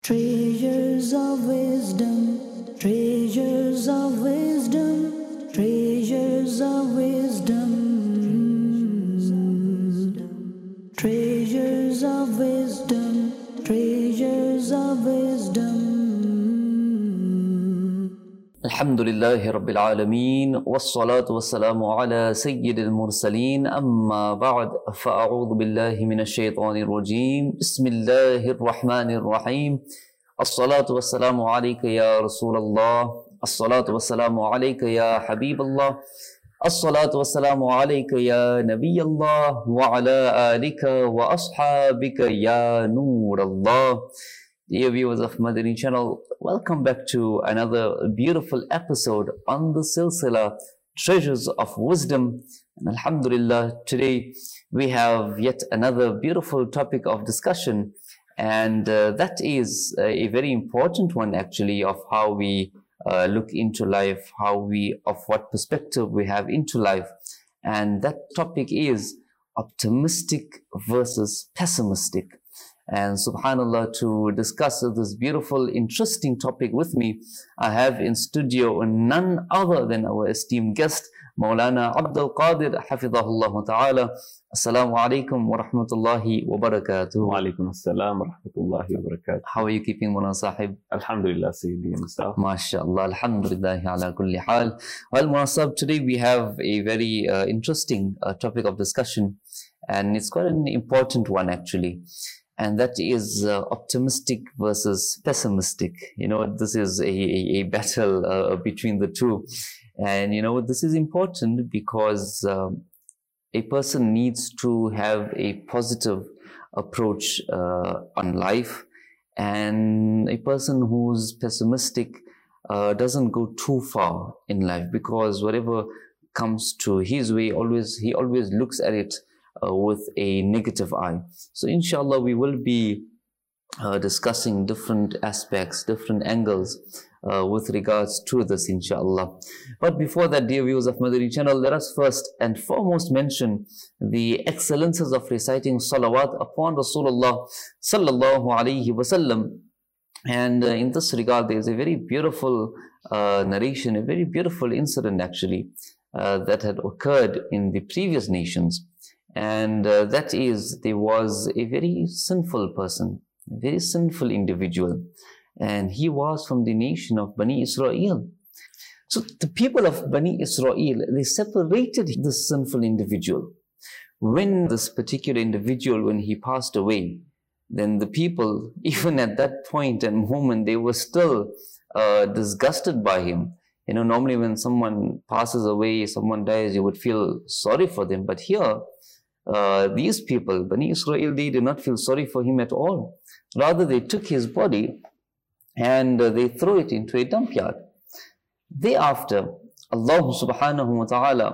Treasures of wisdom, treasures of wisdom, treasures of wisdom, treasures of wisdom, treasures of wisdom. Alhamdulillahi Rabbil Alameen, wassalatu wassalamu ala Sayyidil Mursaleen, amma ba'd, fa'a'udhu billahi minash shaitanir rajeem, bismillahir rahmanir rahim, as-salatu wassalamu alayka ya Rasulallah, as-salatu wassalamu alayka ya Habiballah, as-salatu wassalamu alayka ya Nabiyallah, wa ala alika wa ashabika ya Noorallah. Dear viewers of Madani channel, welcome back to another beautiful episode on the Silsila Treasures of Wisdom. And Alhamdulillah, today we have yet another beautiful topic of discussion, and that is a very important one actually, of how we look into life, of what perspective we have into life. And that topic is optimistic versus pessimistic. And subhanallah, to discuss this beautiful, interesting topic with me, I have in studio none other than our esteemed guest, Maulana Abdul Qadir, Hafidhahullah Ta'ala. Assalamu alaikum wa rahmatullahi wa barakatuh. Wa alaikum assalam wa rahmatullahi wa barakatuh. How are you keeping, Maulana Sahib? Alhamdulillah, Sayyidi, and yourself? MashaAllah, alhamdulillah, ala kulli hal. Well, Maulana Sahib, today we have a very interesting topic of discussion, and it's quite an important one actually. And that is optimistic versus pessimistic. You know, this is a battle between the two. And, you know, this is important because a person needs to have a positive approach on life. And a person who's pessimistic doesn't go too far in life, because whatever comes to his way, he always looks at it with a negative eye. So inshallah, we will be discussing different aspects, different angles with regards to this, inshallah. But before that, dear viewers of Madani channel, let us first and foremost mention the excellences of reciting salawat upon Rasulullah sallallahu alaihi wasallam. And in this regard, there is a very beautiful narration, a very beautiful incident actually that had occurred in the previous nations. And that is, there was a very sinful person, a very sinful individual, and he was from the nation of Bani Israel. So the people of Bani Israel, they separated this sinful individual. When this particular individual, when he passed away, then the people, even at that point and moment, they were still disgusted by him. You know, normally when someone passes away, someone dies, you would feel sorry for them. But here, these people, Bani Israel, they did not feel sorry for him at all. Rather, they took his body and they threw it into a dump yard. Thereafter, Allah subhanahu wa ta'ala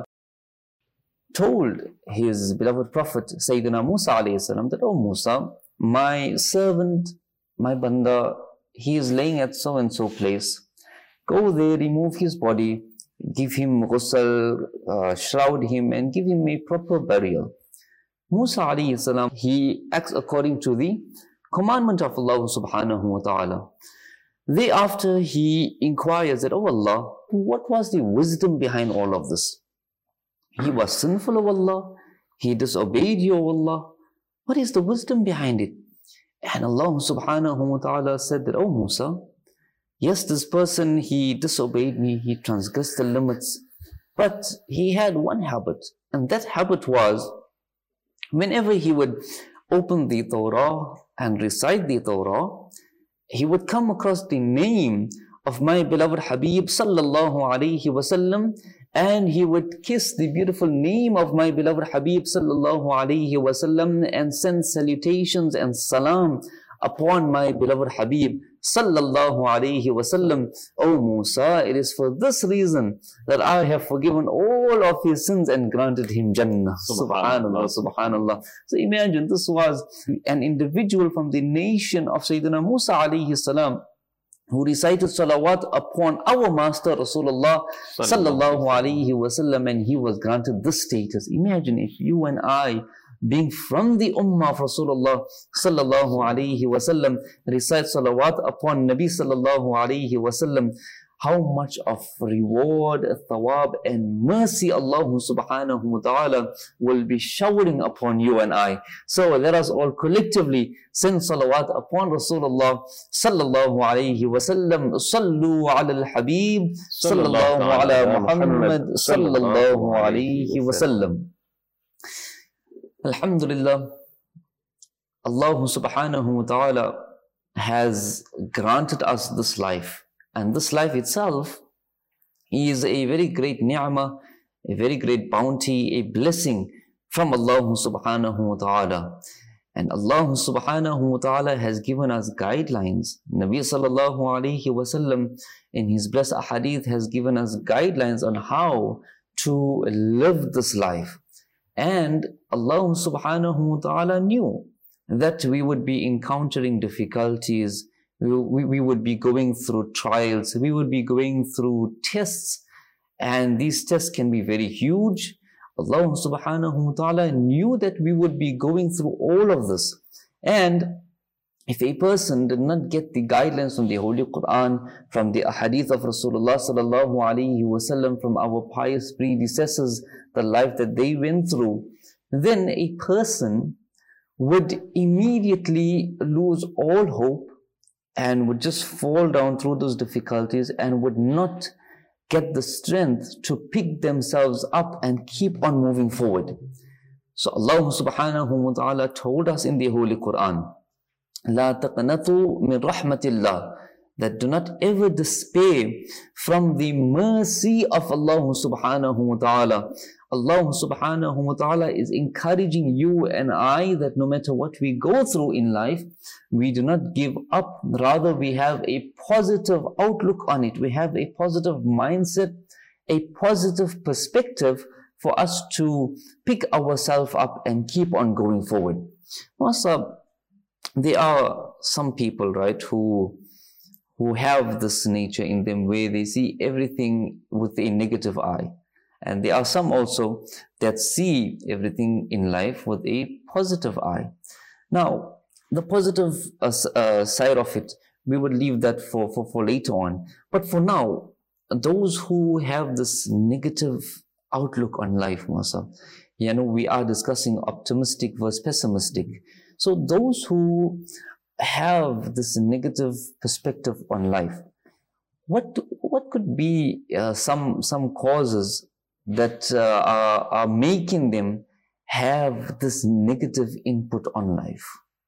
told his beloved Prophet, Sayyidina Musa alayhi salam, that, "Oh Musa, my servant, my banda, he is laying at so-and-so place. Go there, remove his body, give him ghusl, shroud him, and give him a proper burial." Musa alayhi salam, he acts according to the commandment of Allah subhanahu wa ta'ala. Thereafter, he inquires that, "Oh Allah, what was the wisdom behind all of this? He was sinful, O Allah. He disobeyed you, O Allah. What is the wisdom behind it?" And Allah subhanahu wa ta'ala said that, "Oh Musa, yes, this person, he disobeyed me, he transgressed the limits, but he had one habit, and that habit was, whenever he would open the Torah and recite the Torah, he would come across the name of my beloved Habib sallallahu alaihi wasallam, and he would kiss the beautiful name of my beloved Habib sallallahu alaihi wasallam and send salutations and salam upon my beloved Habib sallallahu alaihi wasallam. Oh Musa, it is for this reason that I have forgiven all of his sins and granted him Jannah." Subhanallah, subhanallah. So imagine, this was an individual from the nation of Sayyidina Musa alayhi salam, who recited salawat upon our master Rasulullah sallallahu alaihi wasallam, and he was granted this status. Imagine if you and I being from the ummah of Rasulullah sallallahu alaihi wasallam, recite salawat upon Nabi sallallahu alaihi wasallam, how much of reward, thawab and mercy Allah subhanahu wa ta'ala will be showering upon you and I. So let us all collectively send salawat upon Rasulullah sallallahu alayhi wa sallam. Sallu ala al-habib sallallahu ala Muhammad sallallahu alayhi wa sallam. Alhamdulillah, Allah subhanahu wa ta'ala has granted us this life. And this life itself is a very great ni'mah, a very great bounty, a blessing from Allah subhanahu wa ta'ala. And Allah subhanahu wa ta'ala has given us guidelines. Nabi sallallahu alayhi wa sallam in his blessed hadith has given us guidelines on how to live this life. And Allah subhanahu wa ta'ala knew that we would be encountering difficulties, we would be going through trials, we would be going through tests, and these tests can be very huge. Allah subhanahu wa ta'ala knew that we would be going through all of this. And if a person did not get the guidelines from the Holy Quran, from the ahadith of Rasulullah sallallahu alaihi wasallam, from our pious predecessors, the life that they went through, then a person would immediately lose all hope and would just fall down through those difficulties and would not get the strength to pick themselves up and keep on moving forward. So Allah subhanahu wa ta'ala told us in the Holy Quran, لا تقنطوا من رحمة الله, that do not ever despair from the mercy of Allah subhanahu wa ta'ala. Allah subhanahu wa ta'ala is encouraging you and I that no matter what we go through in life, we do not give up. Rather, we have a positive outlook on it. We have a positive mindset, a positive perspective for us to pick ourselves up and keep on going forward. Also, there are some people, right, who have this nature in them where they see everything with a negative eye. And there are some also that see everything in life with a positive eye. Now, the positive side of it, we would leave that for later on. But for now, those who have this negative outlook on life, Masa, we are discussing optimistic versus pessimistic. So those who have this negative perspective on life, what could be some causes that are making them have this negative input on life?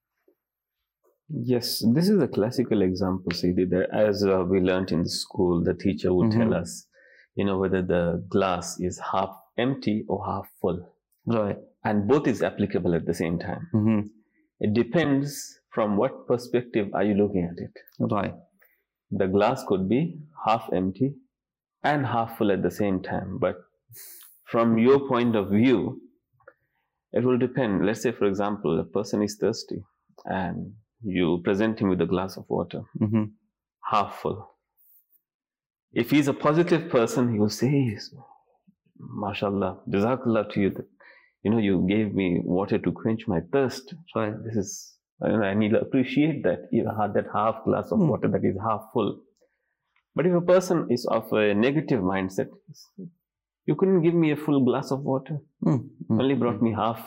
Yes, this is a classical example, Sayyidi, that as we learned in the school, the teacher would tell us, whether the glass is half empty or half full. Right. And both is applicable at the same time. It depends from what perspective are you looking at it. Right. The glass could be half empty and half full at the same time, but from your point of view, it will depend. Let's say, for example, a person is thirsty and you present him with a glass of water, half full. If he's a positive person, he will say, MashaAllah, Jazakallah to you that, you gave me water to quench my thirst. Right. This is, I need to appreciate that, that half glass of water that is half full. But if a person is of a negative mindset, you couldn't give me a full glass of water, only brought me half.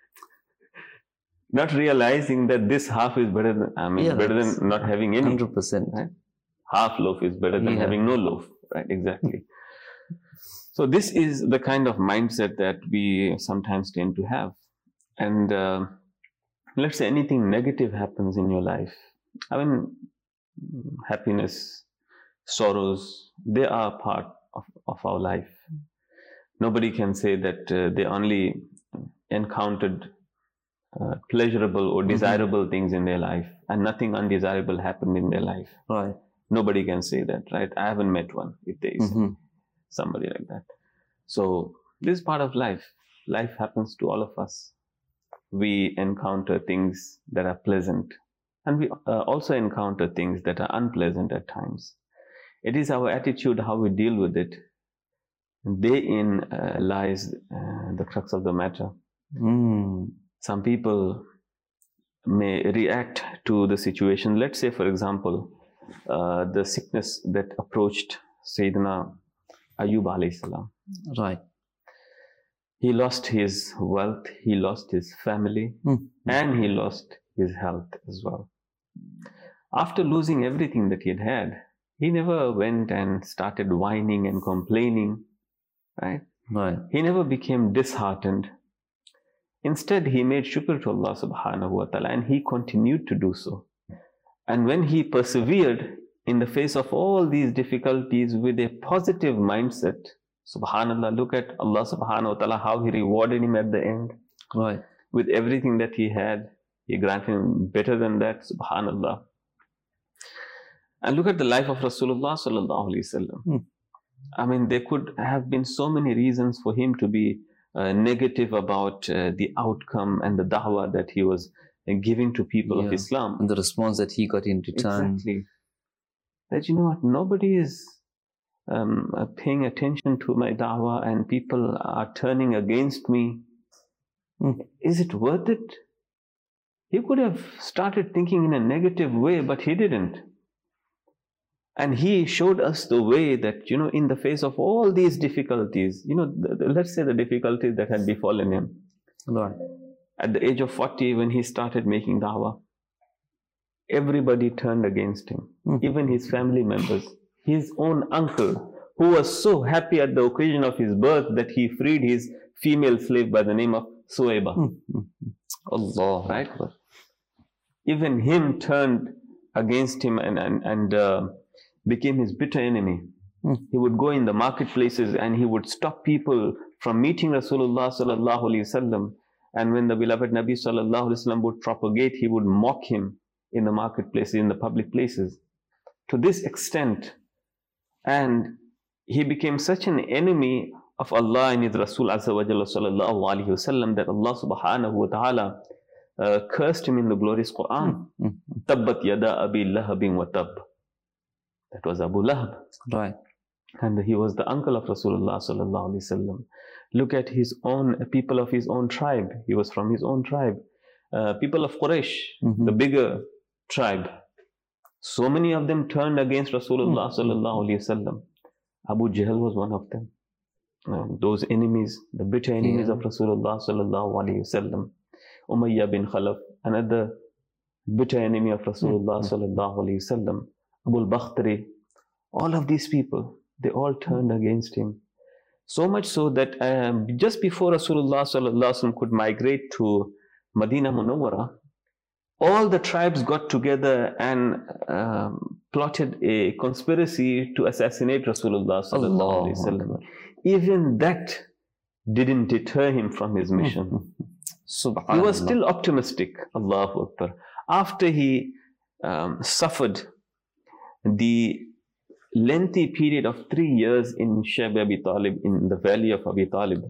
Not realizing that this half is better than, better than not having any. 100%. Right? Half loaf is better than having no loaf. Right, exactly. So this is the kind of mindset that we sometimes tend to have. And let's say anything negative happens in your life. I mean, happiness, sorrows, they are part of our life. Nobody can say that they only encountered pleasurable or desirable things in their life and nothing undesirable happened in their life. Right. Nobody can say that, right? I haven't met one, if there is somebody like that. So this is part of life. Life happens to all of us. We encounter things that are pleasant and we also encounter things that are unpleasant at times. It is our attitude, how we deal with it. Therein lies the crux of the matter. some people may react to the situation. Let's say, for example, the sickness that approached Sayyidina Ayyub alayhi salam. Right. He lost his wealth, he lost his family, and he lost his health as well. After losing everything that he had, he never went and started whining and complaining, right? Right. He never became disheartened. Instead, he made shukr to Allah subhanahu wa ta'ala, and he continued to do so. And when he persevered in the face of all these difficulties with a positive mindset, subhanallah, look at Allah subhanahu wa ta'ala, how he rewarded him at the end. Right. With everything that he had, he granted him better than that, subhanallah. And look at the life of Rasulullah sallallahu alaihi wasallam. I mean, there could have been so many reasons for him to be negative about the outcome and the da'wah that he was giving to people of Islam. And the response that he got in return. Exactly. That, you know what, nobody is paying attention to my da'wah and people are turning against me. Is it worth it? He could have started thinking in a negative way, but he didn't. And he showed us the way that, you know, in the face of all these difficulties, you know, let's say the difficulties that had befallen him. Right. At the age of 40, when he started making da'wah, everybody turned against him. Even his family members. His own uncle, who was so happy at the occasion of his birth that he freed his female slave by the name of Suwaiba. Allah. Right? Even him turned against him and became his bitter enemy. He would go in the marketplaces and he would stop people from meeting Rasulullah sallallahu alaihi wasallam. And when the beloved Nabi sallallahu alaihi wasallam would propagate, he would mock him in the marketplaces, in the public places. To this extent, and he became such an enemy of Allah and His Rasul Azza wa Jalla sallallahu alaihi wasallam that Allah subhanahu wa ta'ala cursed him in the glorious Quran. Tabbat yada abi lahabin wa tab. That was Abu Lahab. Right. And he was the uncle of Rasulullah sallallahu alaihi wasallam. Look at his own people of his own tribe. He was from his own tribe. People of Quraysh, the bigger tribe. So many of them turned against Rasulullah sallallahu alaihi wasallam. Abu Jahl was one of them. Those enemies, the bitter enemies of Rasulullah sallallahu alaihi wasallam. Umayyah bin Khalaf, another bitter enemy of Rasulullah sallallahu alaihi wasallam. Abu al-Bakhtari, all of these people, they all turned against him. So much so that just before Rasulullah sallallahu alaihi wasallam could migrate to Medina Munawwara, all the tribes got together and plotted a conspiracy to assassinate Rasulullah sallallahu alaihi wasallam. Even that didn't deter him from his mission. He was still optimistic. Allahu Akbar. After he suffered the lengthy period of 3 years in Shayb Abi Talib, in the valley of Abi Talib,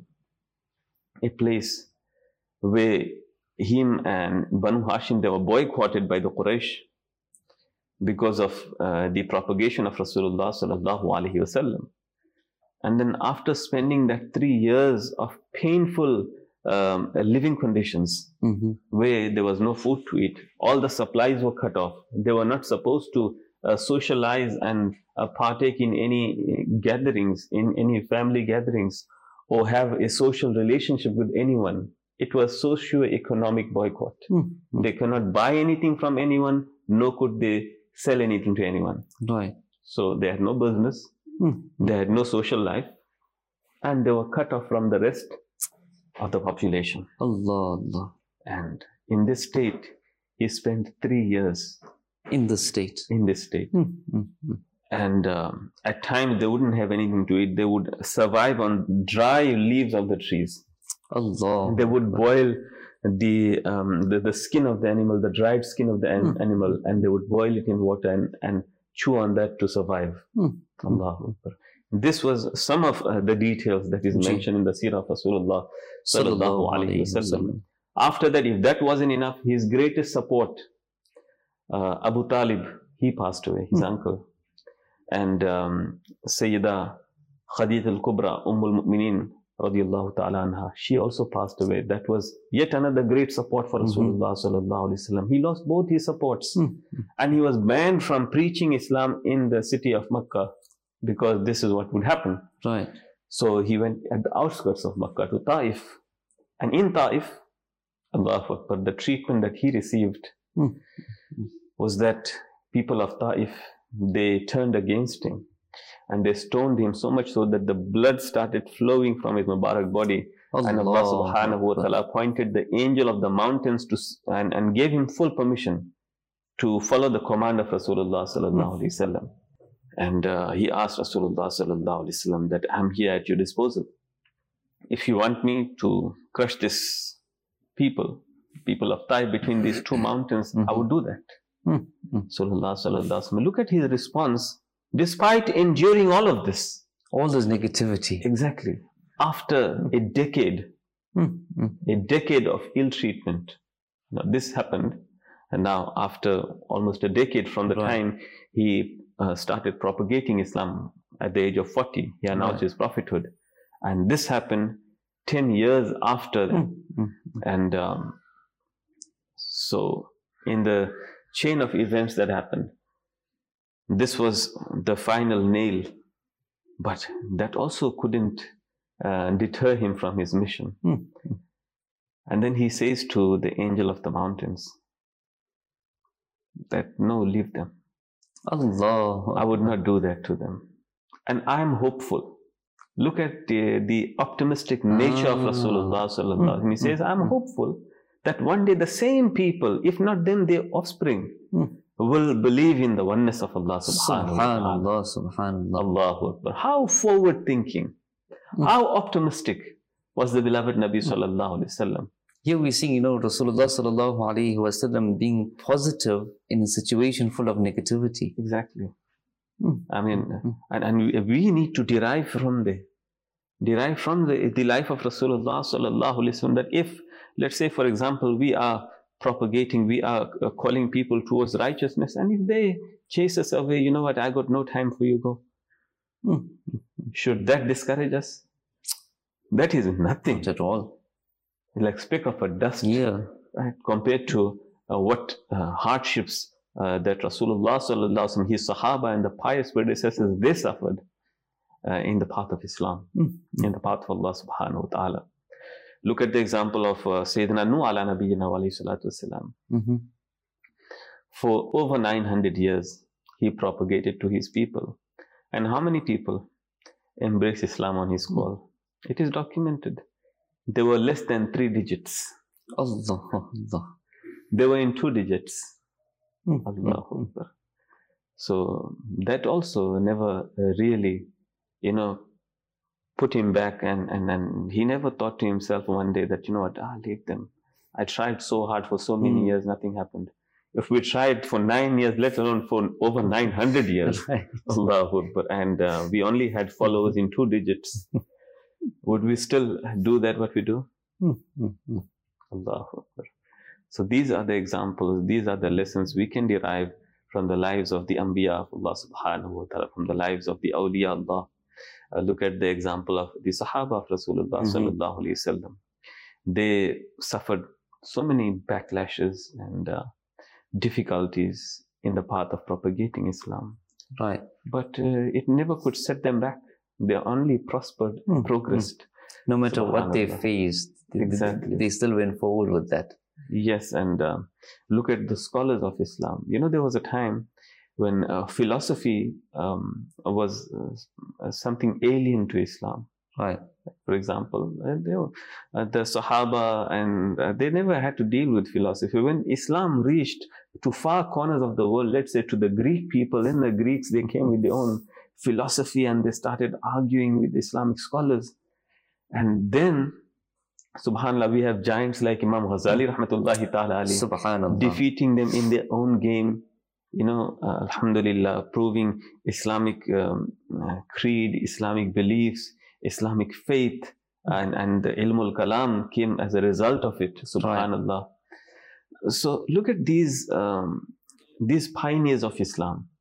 a place where him and Banu Hashim, they were boycotted by the Quraysh because of the propagation of Rasulullah sallallahu alaihi wasallam. And then after spending that 3 years of painful living conditions, where there was no food to eat, all the supplies were cut off. They were not supposed to socialize and partake in any gatherings, in any family gatherings, or have a social relationship with anyone. It was socio-economic boycott. They cannot buy anything from anyone, nor could they sell anything to anyone. Right. So they had no business, they had no social life, and they were cut off from the rest of the population. Allah. And in this state, he spent 3 years. In this state. In this state. And at times they wouldn't have anything to eat. They would survive on dry leaves of the trees. Allah. They would boil the skin of the animal, the dried skin of the animal, and they would boil it in water and chew on that to survive. Allahu Akbar. This was some of the details that is mentioned in the seerah of Rasulullah sallallahu alaihi wasallam. After that, if that wasn't enough, his greatest support, Abu Talib, he passed away, his uncle. And Sayyidah Khadija al-Kubra, Ummul Mu'mineen, radiallahu ta'ala anha, she also passed away. That was yet another great support for Rasulullah sallallahu alaihi wasallam. He lost both his supports, and he was banned from preaching Islam in the city of Makkah, because this is what would happen. Right. So he went at the outskirts of Makkah to Taif, and in Taif, Allahu Akbar, the treatment that he received was that people of Taif, they turned against him and they stoned him so much so that the blood started flowing from his Mubarak body. And Allah subhanahu wa ta'ala appointed the angel of the mountains to and gave him full permission to follow the command of Rasulullah sallallahu alaihi wasallam. And he asked Rasulullah sallallahu alaihi wasallam that I'm here at your disposal. If you want me to crush this people of Taif between these two mountains, I would do that. Rasulullah sallallahu alaihi wasallam. Look at his response, despite enduring all of this. All this negativity. Exactly. After a decade of ill treatment. Now this happened, and now after almost a decade from the time he started propagating Islam at the age of 40, he announced his prophethood. And this happened 10 years after. And so in the chain of events that happened, this was the final nail. But that also couldn't deter him from his mission. And then he says to the angel of the mountains that, no, leave them. Allah. I would not do that to them. And I am hopeful. Look at the optimistic nature of Rasulullah sallallahu alaihi wasallam. He says, I'm hopeful that one day the same people, if not them, their offspring, will believe in the oneness of Allah subhanahu wa ta'ala. Subhanallah. Allahu Akbar. How forward thinking, how optimistic was the beloved Nabi sallallahu alaihi wasallam. Here we see, Rasulullah sallallahu alaihi wasallam being positive in a situation full of negativity. Exactly. I mean, and we need to derive from the life of Rasulullah sallallahu alaihi wasallam, that if, let's say, for example, we are propagating, we are calling people towards righteousness, and if they chase us away, you know what, I got no time for you, go. Should that discourage us? That is nothing. Not at all. Like speck of a dust, right, compared to what hardships that Rasulullah sallallahu alaihi wasallam, his Sahaba and the pious predecessors, they suffered in the path of Islam, in the path of Allah subhanahu wa ta'ala. Look at the example of Sayyidina Nuh ala nabiyyina wa alayhi salatu wasalam. For over 900 years, he propagated to his people. And how many people embraced Islam on his call? It is documented. They were less than 3 digits. Allah. They were in 2 digits. Allahu Akbar. So that also never really, put him back, and he never thought to himself one day that, leave them. I tried so hard for so many years, nothing happened. If we tried for 9 years, let alone for over 900 years, Allahu Akbar, and we only had followers in 2 digits, would we still do that, what we do? Allahu Akbar. So these are the examples, these are the lessons we can derive from the lives of the Anbiya of Allah subhanahu wa ta'ala, from the lives of the Awliya Allah. Look at the example of the Sahaba of Rasulullah sallallahu alaihi wasallam. They suffered so many backlashes and difficulties in the path of propagating Islam. Right. But it never could set them back. They only prospered, progressed. No matter what they faced, they still went forward with that. Yes, and look at the scholars of Islam. There was a time when philosophy was something alien to Islam. Right. For example, the Sahaba, and they never had to deal with philosophy. When Islam reached to far corners of the world, let's say to the Greek people, then the Greeks, they came with their own philosophy and they started arguing with Islamic scholars. And then, subhanAllah, we have giants like Imam Ghazali, rahmatullahi ta'ala alayhi, defeating them in their own game. Alhamdulillah, proving Islamic creed, Islamic beliefs, Islamic faith, and the ilmul kalam came as a result of it, subhanallah. So look at these pioneers of Islam.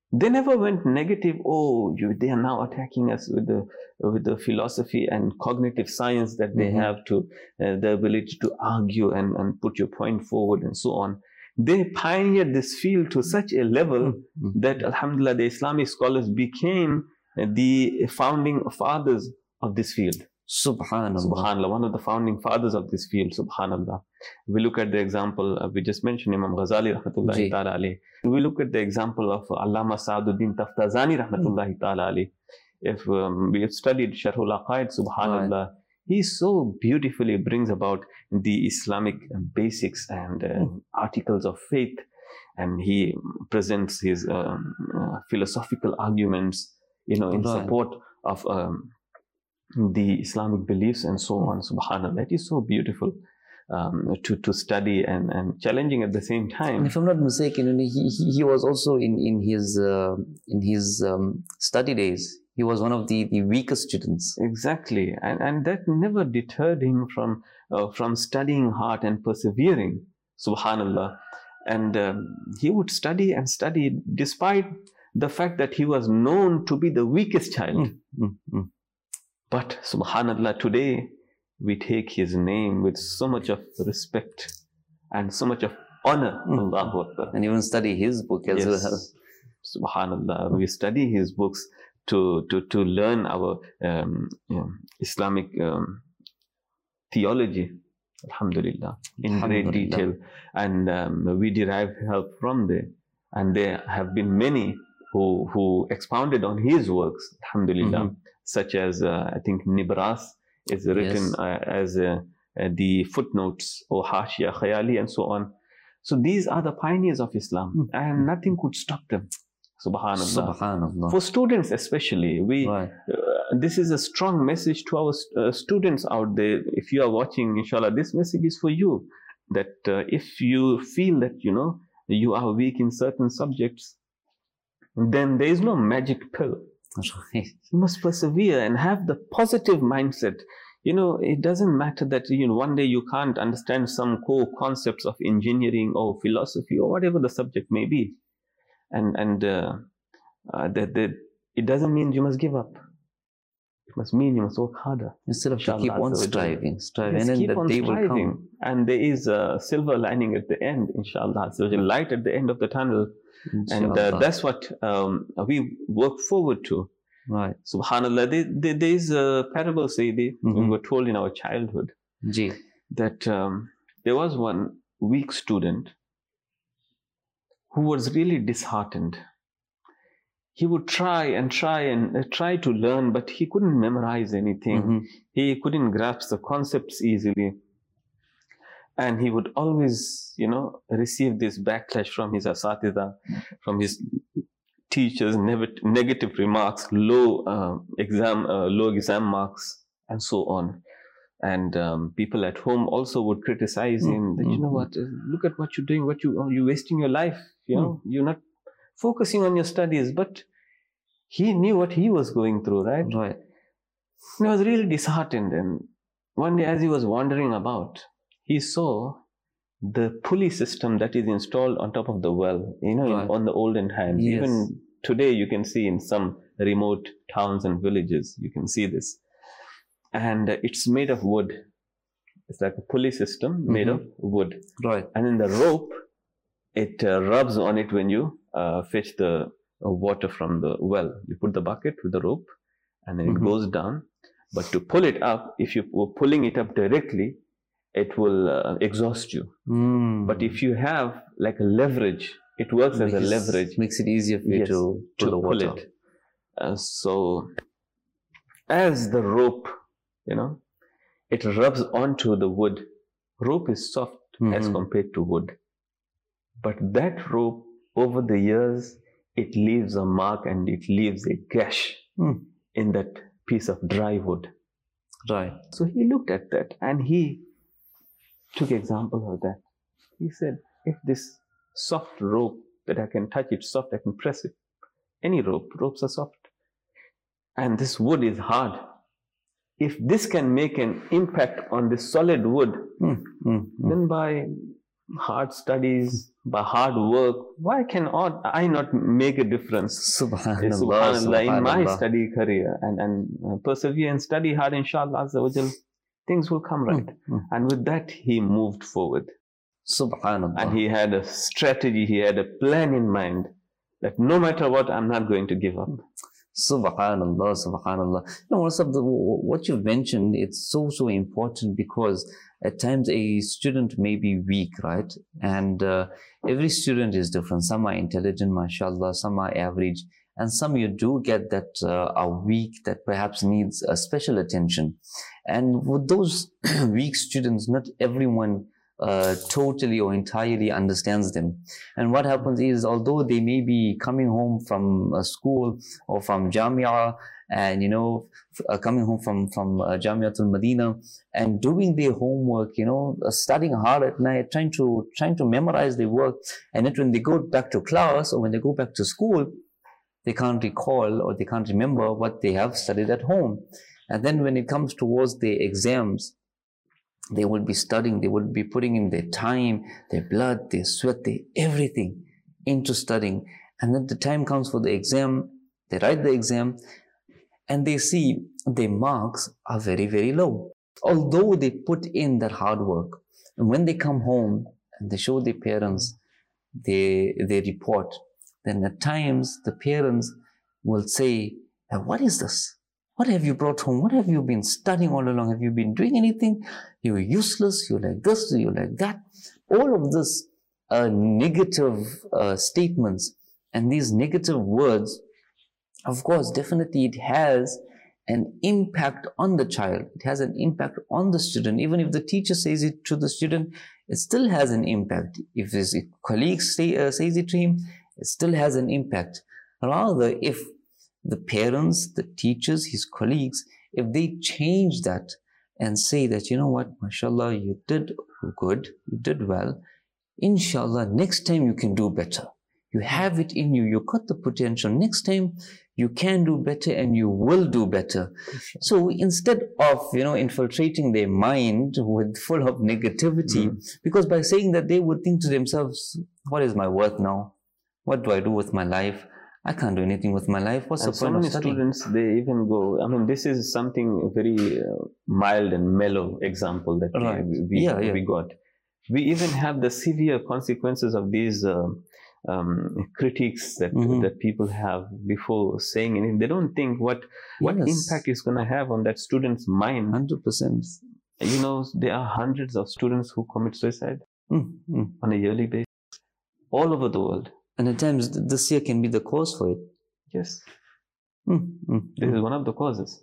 They never went negative. Oh, they are now attacking us with the philosophy and cognitive science that they have to the ability to argue and put your point forward and so on. They pioneered this field to such a level that, alhamdulillah, the Islamic scholars became the founding fathers of this field. Subhanallah. Subhanallah, one of the founding fathers of this field, subhanallah. We look at the example, we just mentioned Imam Ghazali rahmatullahi ta'ala alayhi. We look at the example of Allama Sa'aduddin Taftazani rahmatullahi ta'ala alayhi. If we have studied Sharhul Aqaid, subhanallah, he so beautifully brings about the Islamic basics and articles of faith, and he presents his philosophical arguments, in support of the Islamic beliefs and so on. Subhanallah, it is so beautiful to study and challenging at the same time. And if I'm not mistaken, he was also in his study days, he was one of the weakest students. Exactly, and that never deterred him from studying hard and persevering. Subhanallah, and he would study and study despite the fact that he was known to be the weakest child. But subhanallah, today we take his name with so much of respect and so much of honor. Allahu Akbar. And even study his book as well. Subhanallah, we study his books to learn our Islamic theology, alhamdulillah, in great detail. And we derive help from there. And there have been many who expounded on his works, alhamdulillah, such as I think Nibras is written as the footnotes or Hashia Khayali and so on. So these are the pioneers of Islam, and nothing could stop them. Subhanallah. Subhanallah. For students especially, this is a strong message to our students out there. If you are watching, inshallah, this message is for you. That if you feel that you are weak in certain subjects, then there is no magic pill. You must persevere and have the positive mindset. It doesn't matter that one day you can't understand some core concepts of engineering or philosophy or whatever the subject may be, and it doesn't mean you must give up. It must mean you must work harder. Instead of keep on striving, and then the day will come. And there is a silver lining at the end, inshallah. So there's a light at the end of the tunnel. And that's what we work forward to. Right. Subhanallah, there is a parable, Sayyidi, we were told in our childhood, that there was one weak student who was really disheartened. He would try to learn, but he couldn't memorize anything. He couldn't grasp the concepts easily. And he would always, receive this backlash from his asatidha, from his teachers, negative remarks, low exam marks, and so on. And people at home also would criticize him. That, what? Look at what you're doing. You're wasting your life. You're not focusing on your studies. But he knew what he was going through, right? Right. He was really disheartened. And one day, as he was wandering about, he saw the pulley system that is installed on top of the well, on the olden times. Yes. Even today, you can see in some remote towns and villages, you can see this. And it's made of wood. It's like a pulley system made of wood. Right. And in the rope, it rubs on it when you fetch the water from the well. You put the bucket with the rope, and then it goes down. But to pull it up, if you were pulling it up directly, it will exhaust you. But if you have like a leverage, it works as a leverage. Makes it easier for you to pull the water. Pull it. So as the rope, it rubs onto the wood. Rope is soft as compared to wood. But that rope, over the years, it leaves a mark and it leaves a gash in that piece of dry wood. Right. So he looked at that and he took example of that. He said, if this soft rope that I can touch, it's soft, I can press it. Any ropes are soft. And this wood is hard. If this can make an impact on this solid wood, then by hard studies, by hard work, why cannot I not make a difference? Subhanallah, in my study career and persevere and study hard, inshallah Azza wa Jal, things will come right. And with that, he moved forward. Subhanallah. And he had a strategy, he had a plan in mind that no matter what, I'm not going to give up. Subhanallah, subhanallah. What you've mentioned, it's so important, because at times a student may be weak, right? And every student is different. Some are intelligent, mashallah, some are average, and some you do get that are weak, that perhaps needs special attention. And with those weak students, not everyone totally or entirely understands them. And what happens is, although they may be coming home from school or from Jamia, and coming home from Jamiatul Medina and doing their homework, studying hard at night, trying to memorize their work, and then when they go back to class or when they go back to school, they can't recall or they can't remember what they have studied at home. And then when it comes towards their exams, they will be studying, they will be putting in their time, their blood, their sweat, their everything into studying. And then the time comes for the exam, they write the exam, and they see their marks are very, very low. Although they put in that hard work. And when they come home and they show their parents their report, then at times the parents will say, what is this? What have you brought home? What have you been studying all along? Have you been doing anything? You're useless, you're like this, you're like that. All of this negative statements and these negative words, of course, definitely it has an impact on the child. It has an impact on the student. Even if the teacher says it to the student, it still has an impact. If his colleague says it to him, it still has an impact. Rather, if the parents, the teachers, his colleagues, if they change that and say that, you know what, mashallah, you did good, you did well, inshallah, next time you can do better. You have it in you, you got the potential. Next time you can do better and you will do better. So instead of, infiltrating their mind with full of negativity, because by saying that, they would think to themselves, what is my worth now? What do I do with my life? I can't do anything with my life. What's the point of studying? Students, they even go, this is something very mild and mellow example that we got. We even have the severe consequences of these critiques that people have before saying anything. They don't think what impact is going to have on that student's mind. 100%. There are hundreds of students who commit suicide on a yearly basis all over the world. And at times, this year can be the cause for it. Yes. This is one of the causes.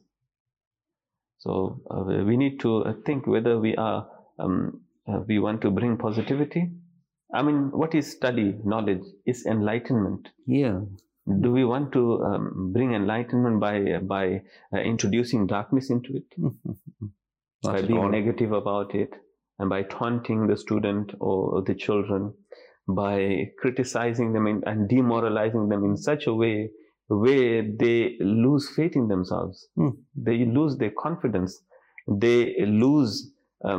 So we need to think whether we want to bring positivity. What is study, knowledge? It's enlightenment. Yeah. Do we want to bring enlightenment by introducing darkness into it? By being negative about it, and by taunting the student or the children, by criticizing them and demoralizing them in such a way where they lose faith in themselves. They lose their confidence. They lose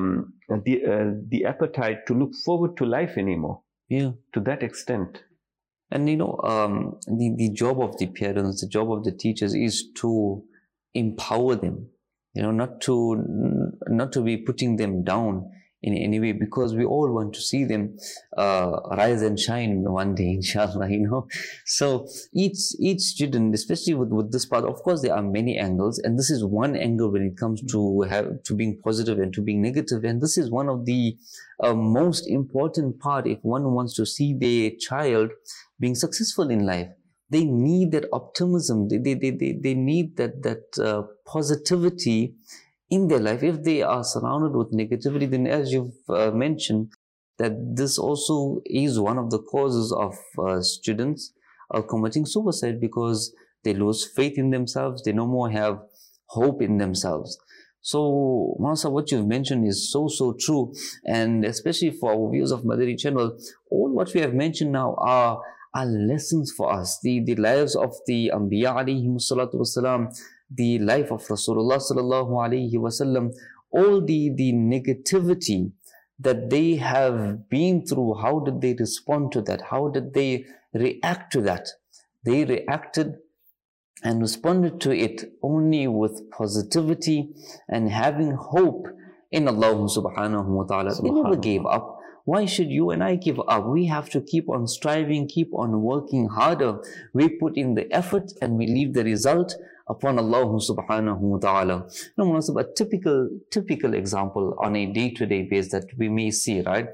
the appetite to look forward to life anymore. Yeah. To that extent. And the job of the parents, the job of the teachers is to empower them. Not to be putting them down in any way, because we all want to see them rise and shine one day, inshallah, So each student, especially with this part, of course, there are many angles, and this is one angle when it comes to being positive and to being negative. And this is one of the most important part if one wants to see their child being successful in life. They need that optimism. They need that positivity in their life. If they are surrounded with negativity, then as you've mentioned, that this also is one of the causes of students committing suicide, because they lose faith in themselves. They no more have hope in themselves. So, Mansa, what you've mentioned is so true. And especially for our viewers of Madani channel, all what we have mentioned now are lessons for us. The lives of the Anbiya alayhimus salatu wasalam, the life of Rasulullah sallallahu alayhi wasallam, all the negativity that they have been through, how did they respond to that? How did they react to that? They reacted and responded to it only with positivity and having hope in Allah subhanahu wa ta'ala. They never gave up. Why should you and I give up? We have to keep on striving, keep on working harder. We put in the effort and we leave the result upon Allah subhanahu wa ta'ala. A typical example on a day-to-day basis that we may see, right,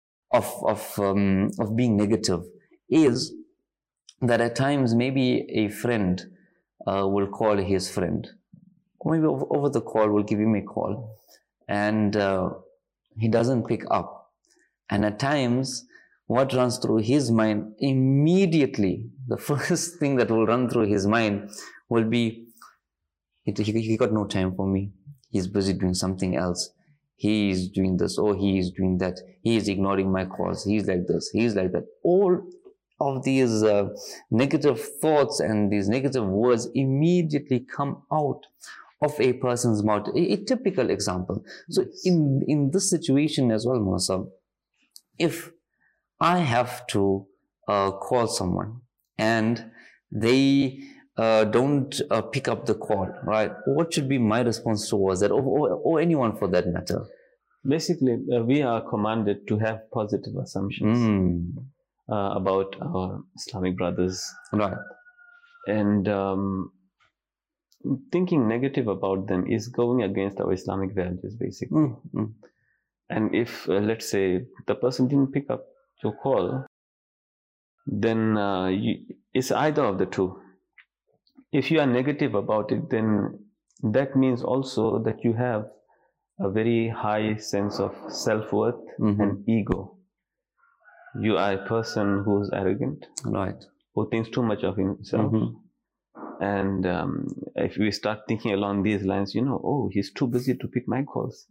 of being negative is that at times maybe a friend will call his friend. Or maybe over the call will give him a call and he doesn't pick up. And at times, what runs through his mind immediately, the first thing that will run through his mind will be, he got no time for me. He's busy doing something else. He is doing this or he is doing that. He is ignoring my calls. He's like this. He's like that. All of these negative thoughts and these negative words immediately come out of a person's mouth. A typical example. So in this situation as well, Musa, if I have to call someone and they don't pick up the call, right? What should be my response towards that, or anyone for that matter? Basically, we are commanded to have positive assumptions about our Islamic brothers. Right. And thinking negative about them is going against our Islamic values, basically. And if, let's say, the person didn't pick up your call, then it's either of the two. If you are negative about it, then that means also that you have a very high sense of self-worth and ego. You are a person who's arrogant, right, who thinks too much of himself. And if we start thinking along these lines, oh, he's too busy to pick my calls.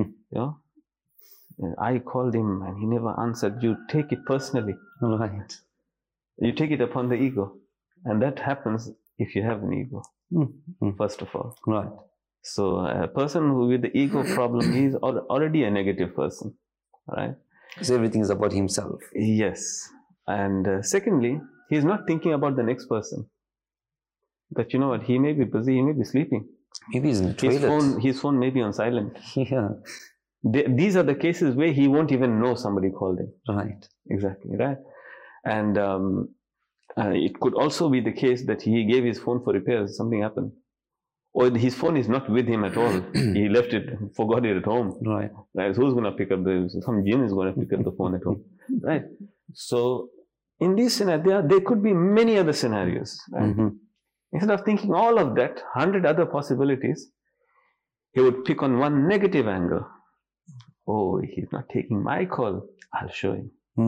I called him and he never answered. You take it personally. Right. You take it upon the ego. And that happens if you have an ego, first of all. Right. So a person with the ego problem is already a negative person, right? So everything is about himself. Yes. And secondly, he's not thinking about the next person. But you know what? He may be busy, he may be sleeping. Maybe he's in the toilet. His phone may be on silent. Yeah. These are the cases where he won't even know somebody called him. Right. Exactly, right? And it could also be the case that he gave his phone for repairs, something happened. Or his phone is not with him at all. He left it, forgot it at home. Right. Right? Who's going to pick up some jinn is going to pick up the phone at home. Right? So, in this scenario, there could be many other scenarios. Right? Instead of thinking all of that, 100 other possibilities, he would pick on one negative angle. Oh, he's not taking my call. I'll show him.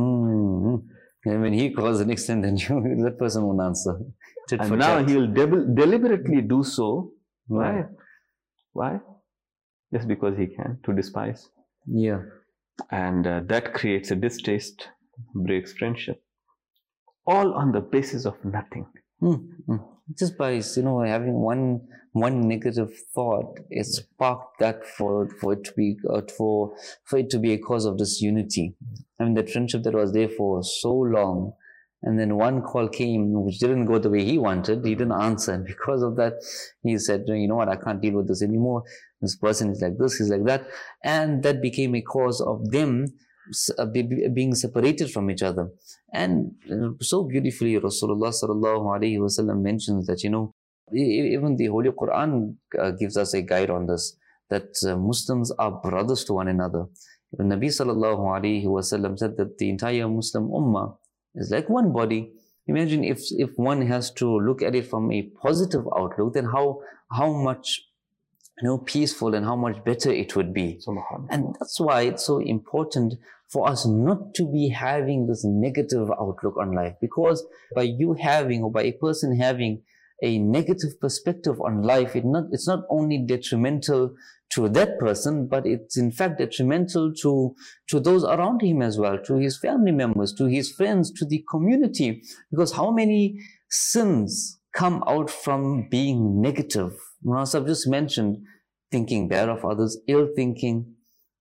And when he calls the next time, then that person won't answer. And now he will deliberately do so. Right? Why? Just because he can, to despise. Yeah. And that creates a distaste, breaks friendship. All on the basis of nothing. Just by having one negative thought, it sparked that for it to be a cause of disunity. I mean, that friendship that was there for so long, and then one call came which didn't go the way he wanted. He didn't answer, and because of that, he said, "You know what? I can't deal with this anymore. This person is like this, he's like that," and that became a cause of them being separated from each other. And so beautifully, Rasulullah sallallahu alaihi wasallam mentions that even the Holy Quran gives us a guide on this, that Muslims are brothers to one another. The Nabi sallallahu alaihi wasallam said that the entire Muslim ummah is like one body. Imagine if one has to look at it from a positive outlook, then how much peaceful and how much better it would be. And that's why it's so important for us not to be having this negative outlook on life, because by you having, or by a person having a negative perspective on life, it's not only detrimental to that person, but it's in fact detrimental to those around him as well, to his family members, to his friends, to the community. Because how many sins come out from being negative? As I've just mentioned, thinking bad of others, ill thinking,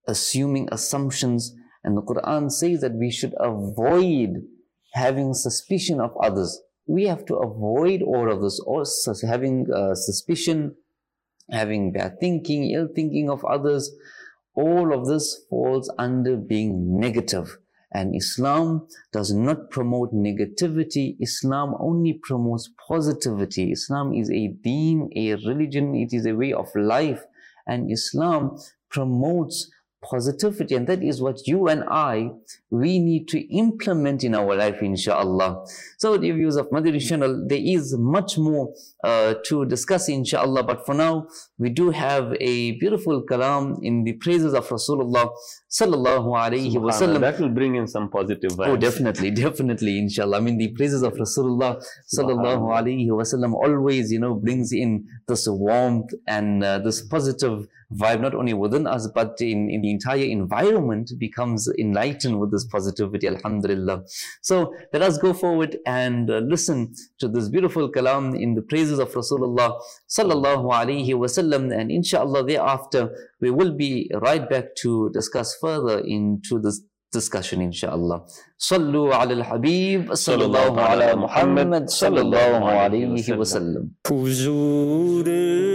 assuming assumptions. And the Quran says that we should avoid having suspicion of others. We have to avoid all of this, also having suspicion, having bad thinking, ill thinking of others. All of this falls under being negative. And Islam does not promote negativity. Islam only promotes positivity. Islam is a deen, a religion, it is a way of life. And Islam promotes positivity, and that is what you and we need to implement in our life, inshallah. So dear viewers of Madani channel, there is much more to discuss, inshallah, but for now we do have a beautiful kalam in the praises of Rasulullah sallallahu alaihi wasallam. That will bring in some positive vibes. Oh, definitely, inshallah. I mean, the praises of Rasulullah sallallahu alaihi wasallam always, brings in this warmth and this positive vibe, not only within us, but in the entire environment becomes enlightened with this positivity, alhamdulillah. So let us go forward and listen to this beautiful kalam in the praises of Rasulullah sallallahu alaihi wasallam, and inshallah thereafter we will be right back to discuss further into this discussion, inshallah. Sallu ala al-Habib sallallahu ala Muhammad sallallahu alaihi wasallam. Huzur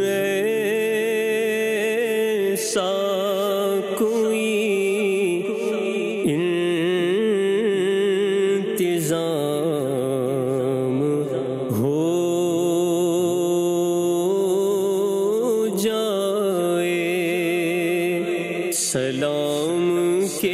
aisa koi intizam ho jaye, salam ke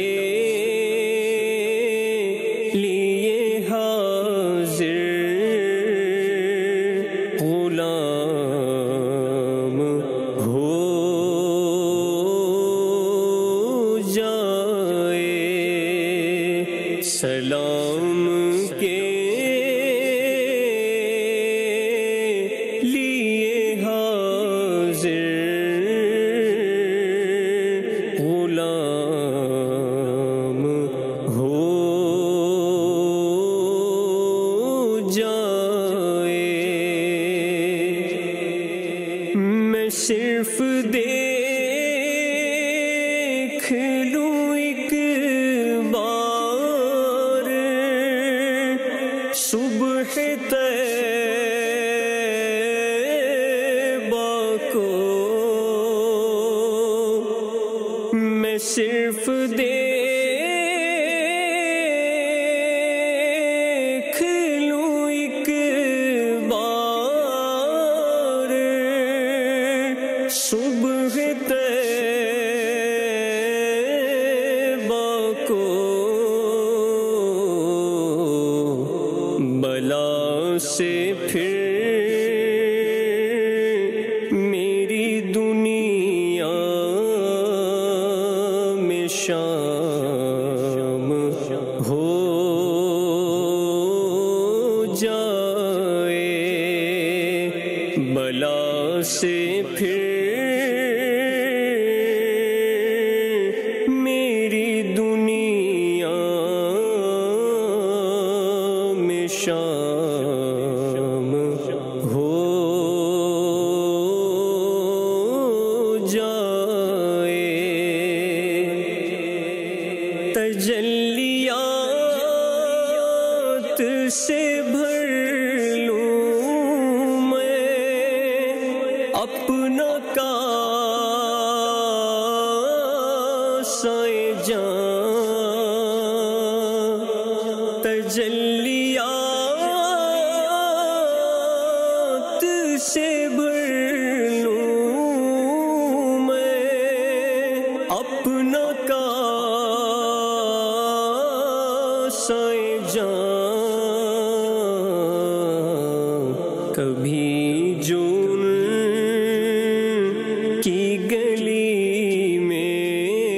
صرف دیکھ لوں ایک بار صبح طیبہ کو، میں صرف دیکھ لوں ایک بار صبح طیبہ کو، بلا سے پھر میری دنیا میں شام ہو جائے، بلا سے پھر میری دنیا میں شام ہو جائے، تجلیات سے بھر لوں میں اپنا کاسہ جان، تجلیات سے بھر لوں میں اپنا کاسہ جان، کبھی جون کی گلی میں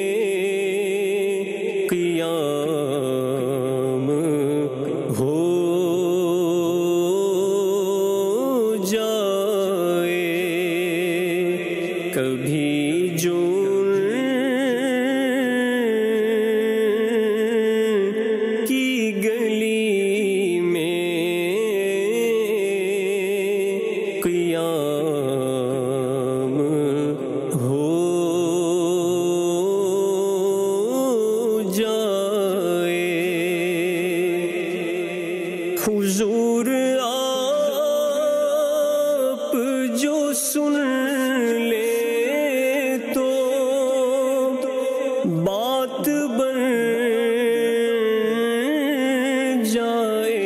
قیام ہو جائے، کبھی جون کی گلی میں قیام ہو سن لے تو بات بن جائے.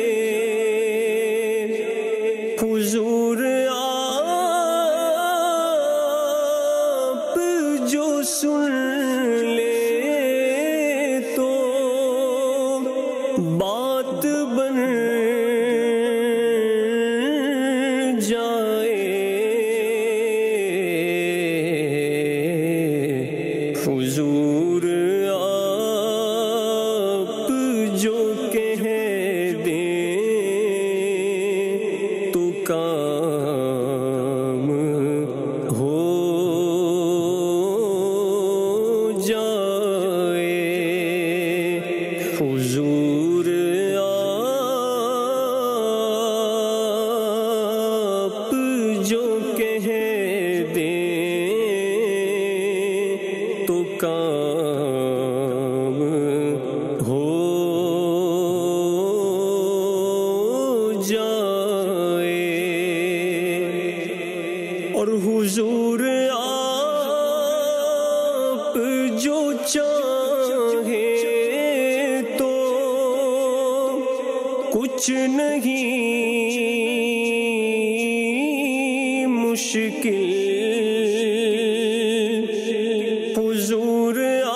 حضور آپ جو سن لے تو بات بن جائے. حضور آپ جو کہہ دیں تو کام ہو جائے. حضور آپ جو کہہ دیں تو کام ہو جائے. اور حضور آپ جو چاہے تو کچھ نہیں مشکل. حضور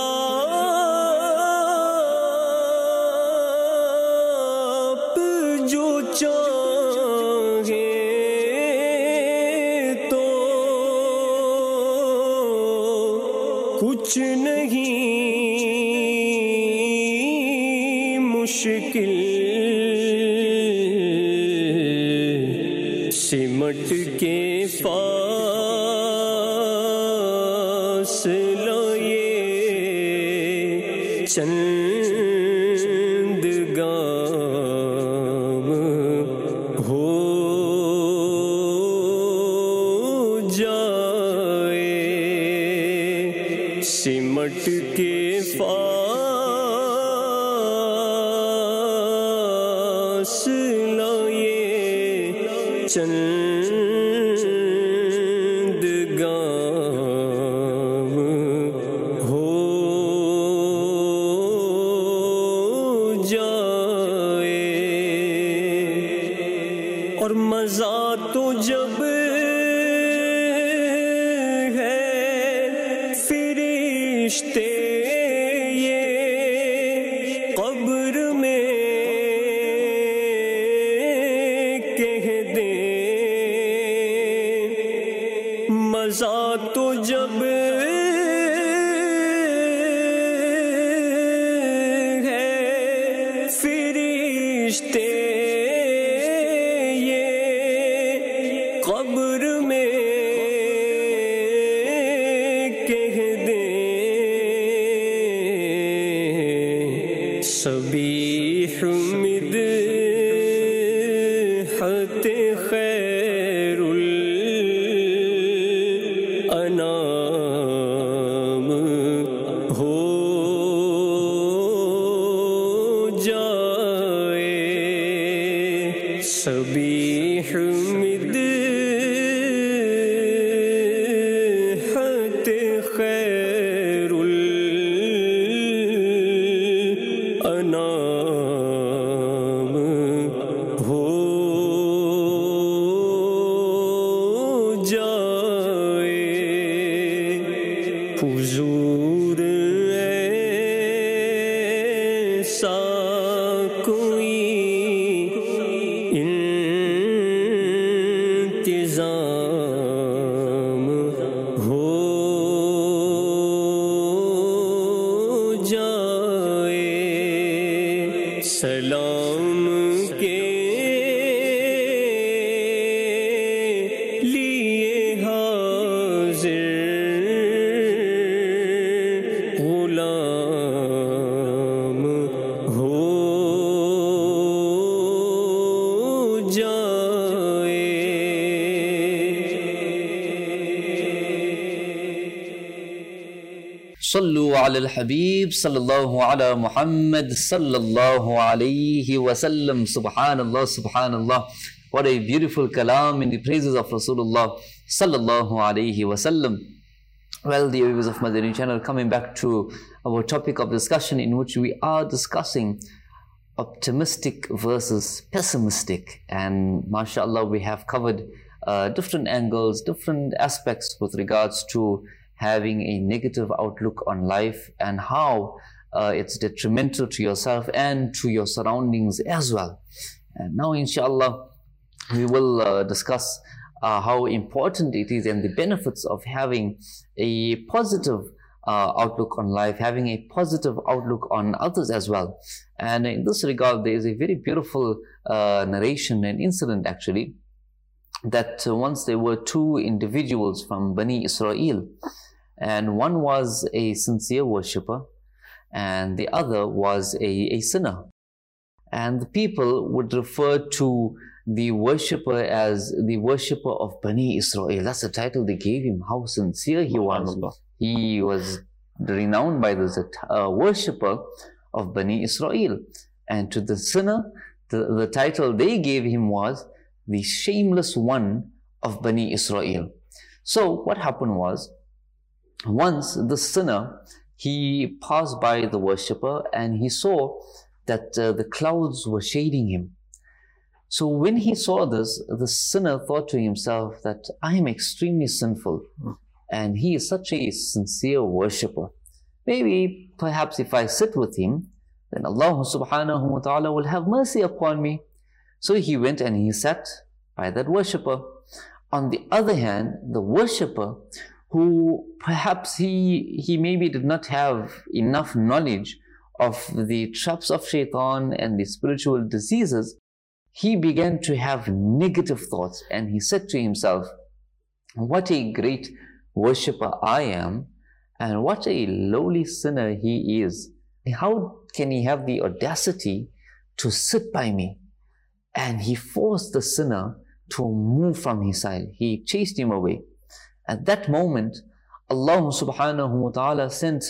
آپ جو چاہے تو کچھ نہیں مشکل. سمٹ کے فاصلہ یہ چند گام ہو جائے. سمٹ کے فاصلہ یہ چند گام ہو جائے. اور مزہ تو جب ہے فرشتے یہ قبر میں کہہ دیں. مزہ تو جب ہے فرشتے یہ قبر میں کہہ دیں. سبیح مدحت خیر الانام ہو جائے. سبیح مدحت خیر الانام ہو جائے. حضور ایسا کوئی انتظام ہو جائے. سلام کے لیے حاضر غلام ہو جائے. صلو علی الحبیب صلی اللہ علی محمد صلی اللہ علیہ وسلم. سبحان اللہ سبحان اللہ. What a beautiful kalam in the praises of Rasulullah sallallahu alaihi wasallam. Well, the viewers of Madani channel, coming back to our topic of discussion, in which we are discussing optimistic versus pessimistic, and mashallah, we have covered different angles, different aspects with regards to having a negative outlook on life and how it's detrimental to yourself and to your surroundings as well. And now, inshallah, we will discuss how important it is and the benefits of having a positive outlook on life, having a positive outlook on others as well. And in this regard, there is a very beautiful narration and incident actually, that once there were two individuals from Bani Israel, and one was a sincere worshipper and the other was a sinner. And the people would refer to the worshipper as the worshipper of Bani Israel. That's the title they gave him, how sincere he was. He was renowned by this worshipper of Bani Israel. And to the sinner, the title they gave him was the shameless one of Bani Israel. So what happened was, once the sinner, he passed by the worshipper and he saw that the clouds were shading him. So when he saw this, the sinner thought to himself that I am extremely sinful and he is such a sincere worshipper. Maybe, perhaps if I sit with him, then Allah subhanahu wa ta'ala will have mercy upon me. So he went and he sat by that worshipper. On the other hand, the worshipper, who perhaps he maybe did not have enough knowledge of the traps of shaitan and the spiritual diseases, he began to have negative thoughts, and he said to himself, what a great worshipper I am, and what a lowly sinner he is. How can he have the audacity to sit by me? And he forced the sinner to move from his side. He chased him away. At that moment, Allah subhanahu wa ta'ala sent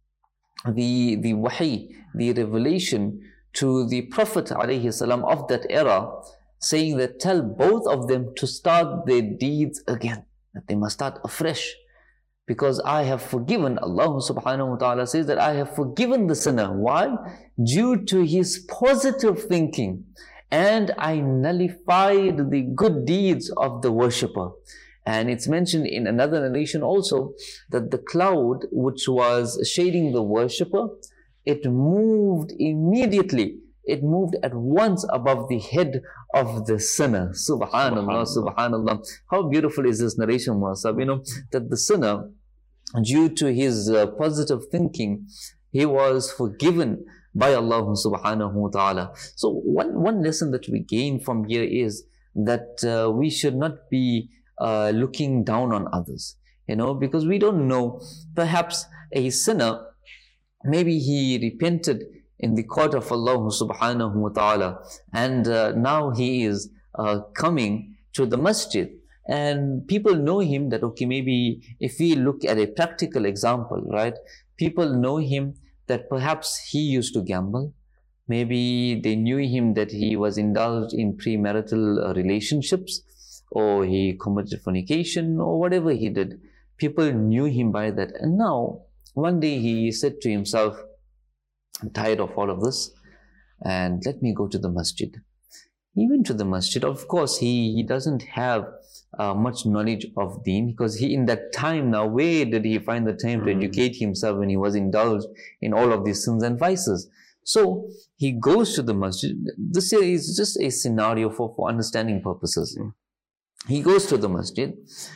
the wahi, the revelation to the Prophet alayhi salam of that era, saying that tell both of them to start their deeds again, that they must start afresh. Because I have forgiven, Allah subhanahu wa ta'ala says that I have forgiven the sinner. Why? Due to his positive thinking. And I nullified the good deeds of the worshipper. And it's mentioned in another narration also that the cloud which was shading the worshipper, it moved immediately. It moved at once above the head of the sinner. Subhanallah, subhanallah. How beautiful is this narration, Muasab? You know, that the sinner, due to his positive thinking, he was forgiven by Allah subhanahu wa ta'ala. So one lesson that we gain from here is that we should not be looking down on others, you know, because we don't know, perhaps a sinner, maybe he repented in the court of Allah subhanahu wa ta'ala, and now he is coming to the masjid, and people know him that, okay, maybe if we look at a practical example, right, people know him that perhaps he used to gamble. Maybe they knew him that he was indulged in premarital relationships, or he committed fornication, or whatever he did. People knew him by that. And now, one day he said to himself, I'm tired of all of this, and let me go to the masjid. He went to the masjid. Of course, he doesn't have much knowledge of deen, because he, in that time now, where did he find the time to educate himself when he was indulged in all of these sins and vices? So he goes to the masjid. This is just a scenario for understanding purposes. He goes to the masjid,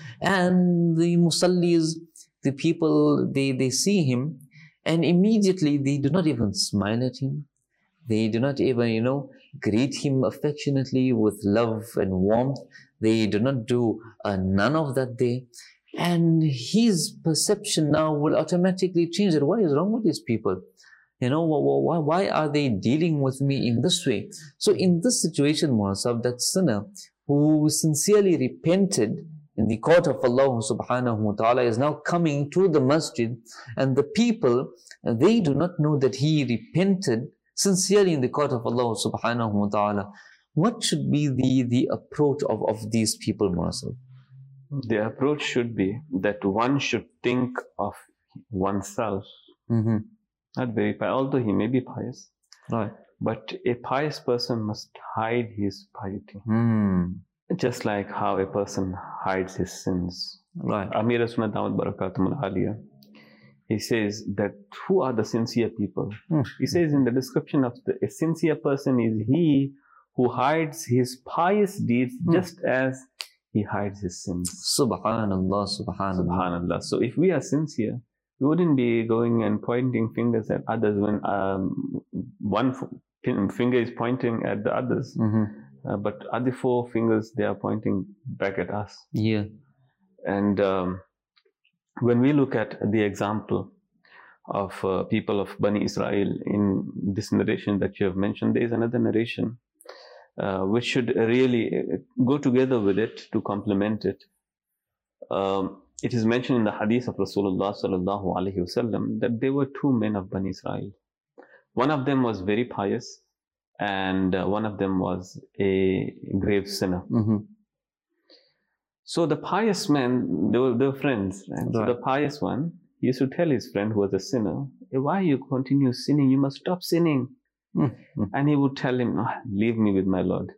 and the musallis, the people, they see him, and immediately they do not even smile at him. They do not even, you know, greet him affectionately with love and warmth. They do not do none of that there. And his perception now will automatically change. That what is wrong with these people? You know, why are they dealing with me in this way? So in this situation, Muasab, that sinner who sincerely repented in the court of Allah subhanahu wa ta'ala is now coming to the masjid, and the people, they do not know that he repented sincerely in the court of Allah subhanahu wa ta'ala. what should be the approach of these people, Murasab? The approach should be that one should think of oneself, not very pious, although he may be pious, Right. but a pious person must hide his piety, just like how a person hides his sins. Right. Amir Sunnat Ahmad Barakatumul Aliyah, he says that who are the sincere people? He says in the description of a sincere person is he who hides his pious deeds just as he hides his sins. Subhanallah, subhanallah. Subhanallah. So if we are sincere, we wouldn't be going and pointing fingers at others when one finger is pointing at the others, but other four fingers, they are pointing back at us. Yeah. And when we look at the example of people of Bani Israel in this narration that you have mentioned, there is another narration which should really go together with it to complement it. It is mentioned in the hadith of Rasulullah sallallahu alaihi wasallam that there were two men of Bani Israel. One of them was very pious, and one of them was a grave sinner. So the pious man, they were friends. Right? So the pious one used to tell his friend who was a sinner, hey, why you continue sinning? You must stop sinning. And he would tell him, no, leave me with my Lord.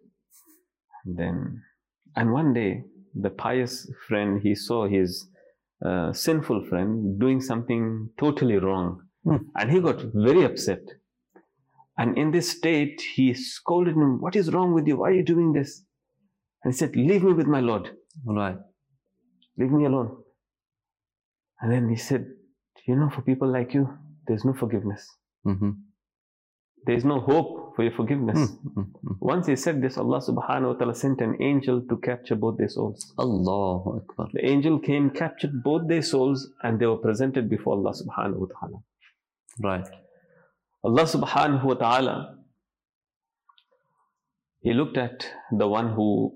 And one day, the pious friend, he saw his sinful friend doing something totally wrong. And he got very upset. And in this state, he scolded him, what is wrong with you? Why are you doing this? And he said, leave me with my Lord. Right. Leave me alone. And then he said, you know, for people like you, there's no forgiveness. There's no hope for your forgiveness. Once he said this, Allah subhanahu wa ta'ala sent an angel to capture both their souls. Allahu Akbar. The angel came, captured both their souls, and they were presented before Allah subhanahu wa ta'ala. Right. Allah subhanahu wa ta'ala, he looked at the one who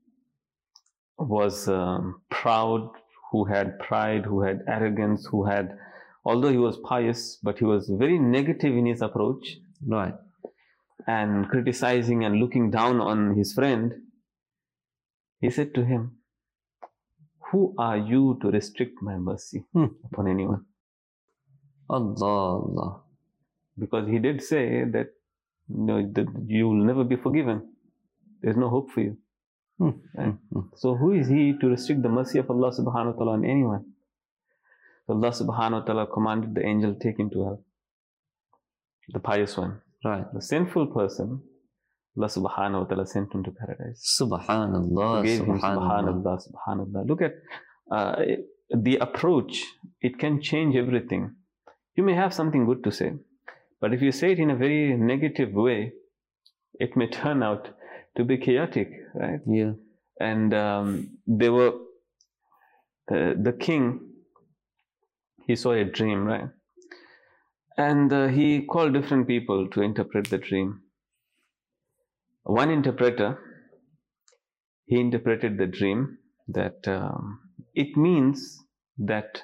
was proud, who had pride, who had arrogance, who had, although he was pious, but he was very negative in his approach. Right. And criticizing and looking down on his friend. He said to him, who are you to restrict my mercy upon anyone? Allah. Because he did say that, that you will never be forgiven. There's no hope for you. Right? So who is he to restrict the mercy of Allah subhanahu wa ta'ala on anyone? So Allah subhanahu wa ta'ala commanded the angel, take him to hell. The pious one. Right. The sinful person, Allah subhanahu wa ta'ala sent him to paradise. Subhanallah. Gave him Subhanallah. subhanallah, subhanallah. Look at the approach. It can change everything. You may have something good to say, but if you say it in a very negative way, it may turn out to be chaotic, right? Yeah. And they were, the king, he saw a dream, right? And he called different people to interpret the dream. One interpreter, he interpreted the dream that it means that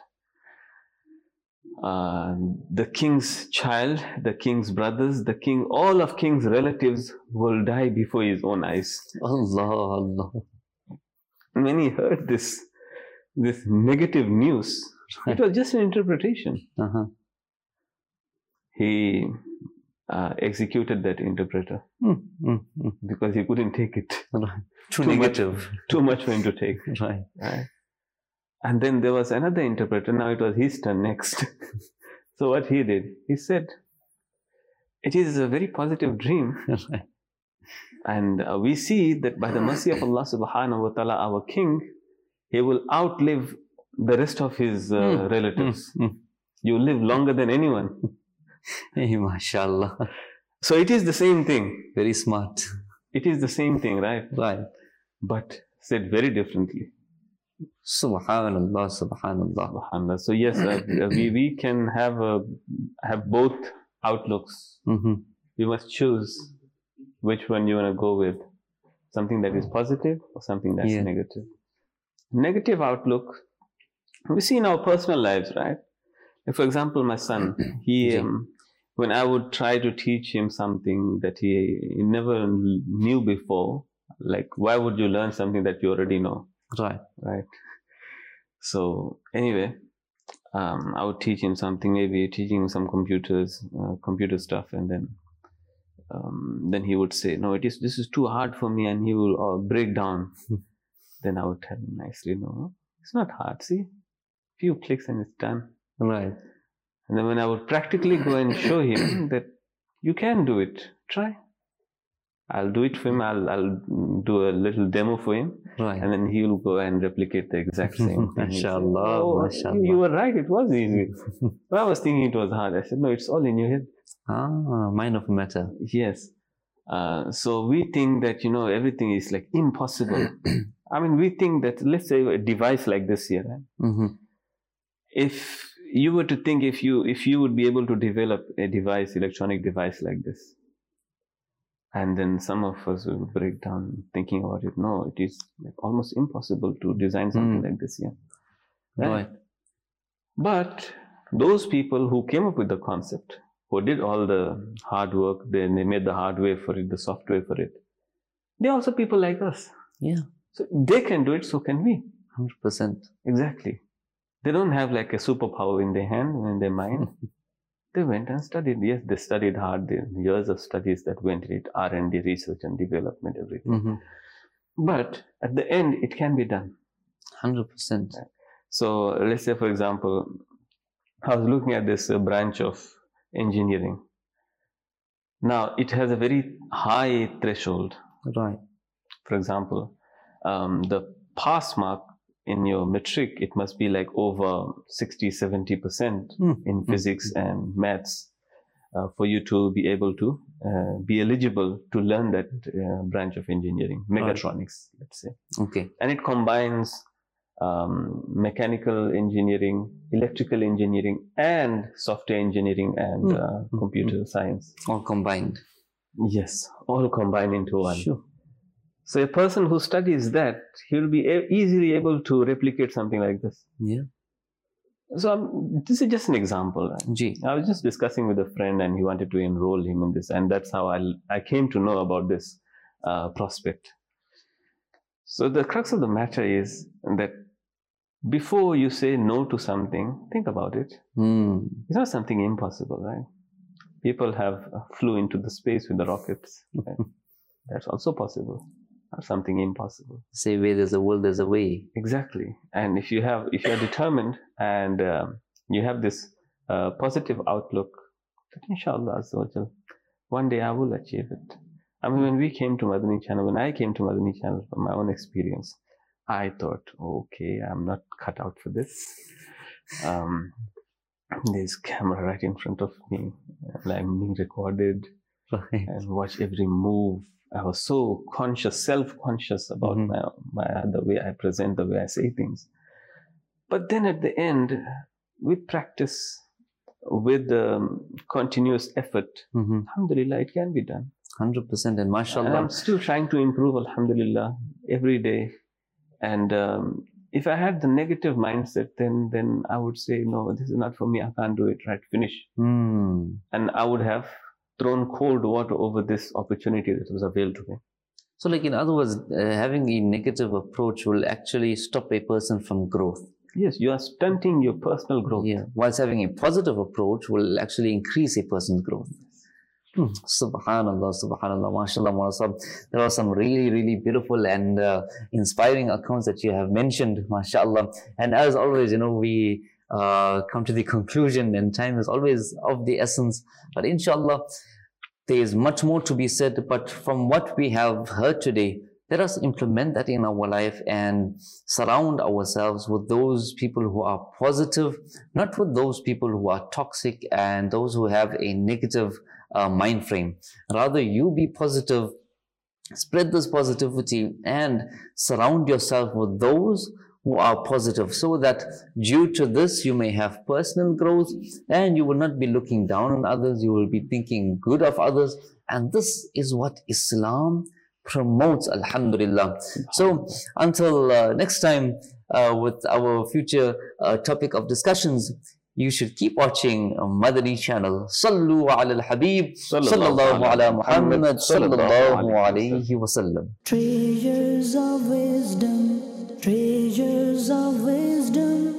the king's child, the king's brothers, the king, all of king's relatives will die before his own eyes. Allah. And when he heard this negative news, it was just an interpretation. He executed that interpreter because he couldn't take it. Too negative. Too much for him to take. Right. Right. And then there was another interpreter. Now it was his turn next. So what he did, he said, it is a very positive dream. Right. And we see that by the mercy of Allah subhanahu wa ta'ala, our king, he will outlive the rest of his relatives. You live longer than anyone. Hey, mashallah. So it is the same thing. Very smart. It is the same thing, right? Right. But said very differently. Subhanallah, subhanallah. Subhanallah. So yes, we can have both outlooks. We must choose which one you want to go with. Something that is positive or something that's negative. Negative outlook, we see in our personal lives, right? Like for example, my son, he when I would try to teach him something that he never knew before, like, why would you learn something that you already know? Right. Right. So anyway, I would teach him something, maybe teaching him some computer stuff, and then he would say, no, this is too hard for me, and he will break down. Then I would tell him nicely, no, it's not hard. See, few clicks and it's done. Right. And then when I would practically go and show him that you can do it, try. I'll do it for him. I'll do a little demo for him, Right. and then he will go and replicate the exact same thing. Mashallah, Oh, mashallah. you were right. It was easy. But I was thinking it was hard. I said, no, it's all in your head. Mind of matter. Yes. So we think that, everything is like impossible. I mean, we think that, let's say a device like this here, right? Mm-hmm. If you were to think, if you would be able to develop a device, electronic device like this, and then some of us will break down thinking about it. No, it is like almost impossible to design something like this here. Right. But those people who came up with the concept, who did all the hard work, they made the hardware for it, the software for it, they're also people like us. Yeah. So they can do it, so can we. 100%. Exactly. They don't have like a superpower in their hand, in their mind. They went and studied. Yes, they studied hard. The years of studies that went into it, R&D, research and development, everything. Mm-hmm. But at the end, it can be done. 100%. So let's say, for example, I was looking at this branch of engineering. Now, it has a very high threshold. Right. For example, the pass mark in your matric, it must be like over 60-70% in physics and maths for you to be able to be eligible to learn that branch of engineering, mechatronics, let's say. Okay. And it combines mechanical engineering, electrical engineering, and software engineering and computer science. All combined. Yes, all combined into one. Sure. So a person who studies that, he'll be easily able to replicate something like this. Yeah. So this is just an example. Right? Gee. I was just discussing with a friend, and he wanted to enroll him in this, and that's how I came to know about this prospect. So the crux of the matter is that before you say no to something, think about it. It's not something impossible, right? People have flew into the space with the rockets. Right? That's also possible. Not something impossible. Say where there's a will, there's a way. Exactly. And if you are determined and you have this positive outlook, that inshallah Azza wa Jal, one day I will achieve it. I mean, when I came to Madani Channel from my own experience, I thought, okay, I'm not cut out for this. There's camera right in front of me. I'm being recorded and watch every move. I was so self-conscious about the way I present, the way I say things. But then at the end, with practice, with continuous effort, alhamdulillah, it can be done. 100%. And mashallah. And I'm still trying to improve, alhamdulillah, every day. And if I had the negative mindset, then I would say, no, this is not for me. I can't do it. Right, finish. And I would have thrown cold water over this opportunity that was available to me. So, like, in other words, having a negative approach will actually stop a person from growth. Yes, you are stunting your personal growth. Yeah, whilst having a positive approach will actually increase a person's growth. Subhanallah, subhanallah, mashallah, mashallah. There are some really, really beautiful and inspiring accounts that you have mentioned, mashallah. And as always, we come to the conclusion, and time is always of the essence. But inshallah, there is much more to be said. But from what we have heard today, let us implement that in our life and surround ourselves with those people who are positive, not with those people who are toxic and those who have a negative mind frame. Rather, you be positive, spread this positivity, and surround yourself with those who are positive, so that due to this you may have personal growth and you will not be looking down on others, you will be thinking good of others. And this is what Islam promotes, alhamdulillah. So until next time with our future topic of discussions, you should keep watching Madani channel. Sallu ala al-Habib, sallallahu ala Muhammad, sallallahu alayhi wa sallam. Treasures of wisdom, treasures of wisdom.